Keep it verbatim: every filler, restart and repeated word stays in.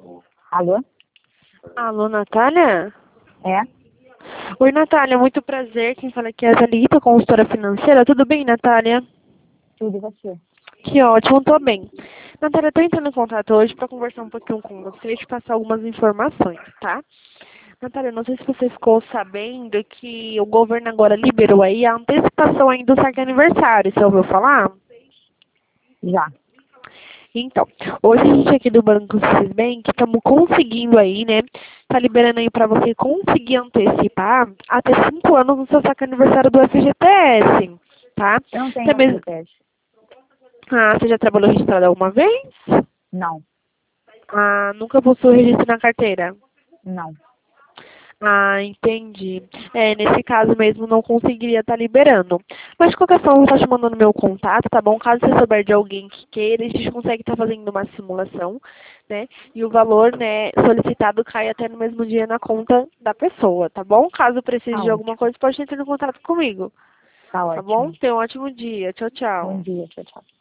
Alô? Alô, Natália? É? Oi, Natália, muito prazer. Quem fala aqui é a Thalita, consultora financeira. Tudo bem, Natália? Tudo e você? Que ótimo, tô bem. Natália, eu tô entrando em contato hoje para conversar um pouquinho com você e te passar algumas informações, tá? Natália, não sei se você ficou sabendo que o governo agora liberou aí a antecipação aí do saque aniversário. Você ouviu falar? Já. Então, hoje a gente aqui do Banco Cisbank estamos conseguindo aí, né? Tá liberando aí para você conseguir antecipar até cinco anos no seu saque aniversário do F G T S, tá? Eu não tenho Até mesmo... F G T S. Ah, você já trabalhou registrado alguma vez? Não. Ah, nunca possui registro na carteira? Não. Ah, entendi. É, nesse caso mesmo não conseguiria estar liberando. Mas de qualquer forma, eu vou estar te mandando meu contato, tá bom? Caso você souber de alguém que queira, a gente consegue estar fazendo uma simulação, né? E o valor, né, solicitado cai até no mesmo dia na conta da pessoa, tá bom? Caso precise Tá de alguma ótimo. coisa, pode entrar em contato comigo, Tá tá bom? ótimo. Tenha um ótimo dia. Tchau, Bom tchau. dia. Tchau, tchau.